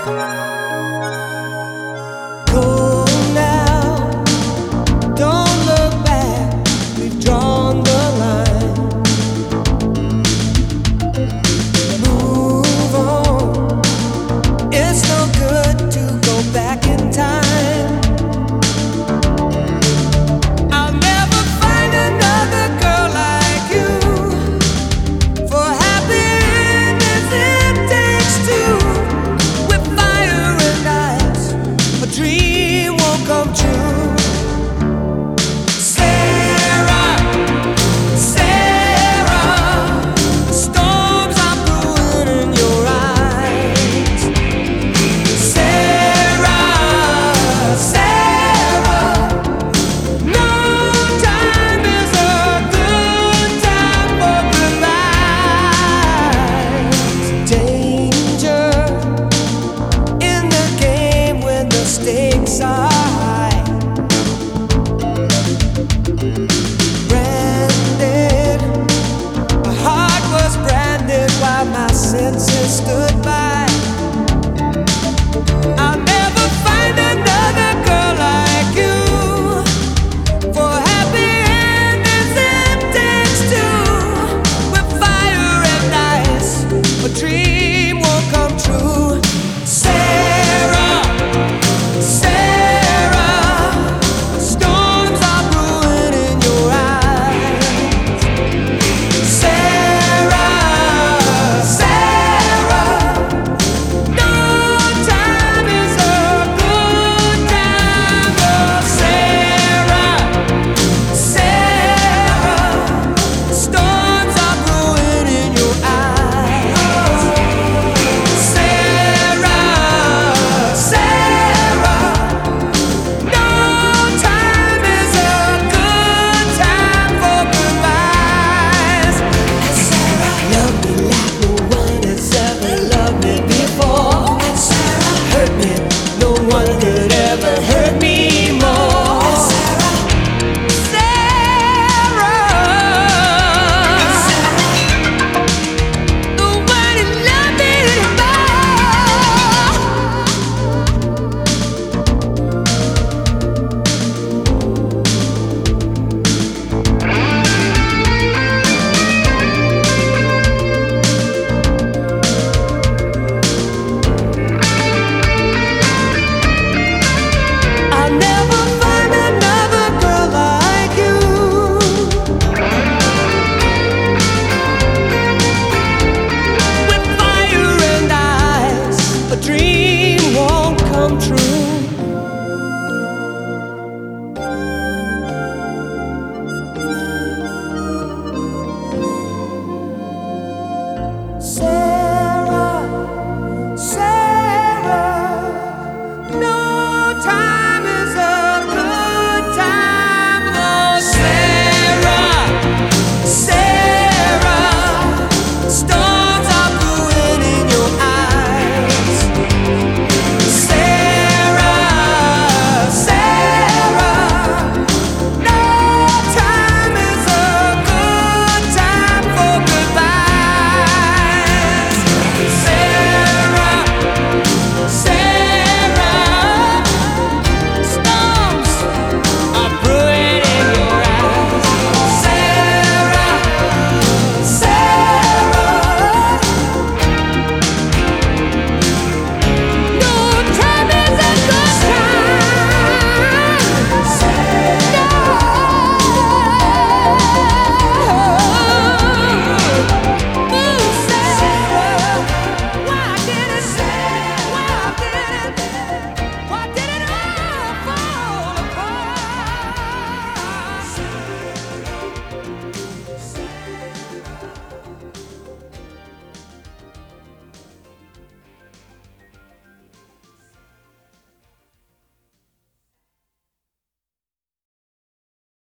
Go now, don't look back. We've drawn the line. Move on. It's no good to go back in time. I'll never find another girl like you. For happiness it takes two. With fire and ice, a dream won't come true. Sarah, Sarah, storms are brewing in your eyes. Sarah, Sarah, no time is a good time for goodbyes. Danger in the game when the stakes are high. Branded, my heart was branded while my senses stood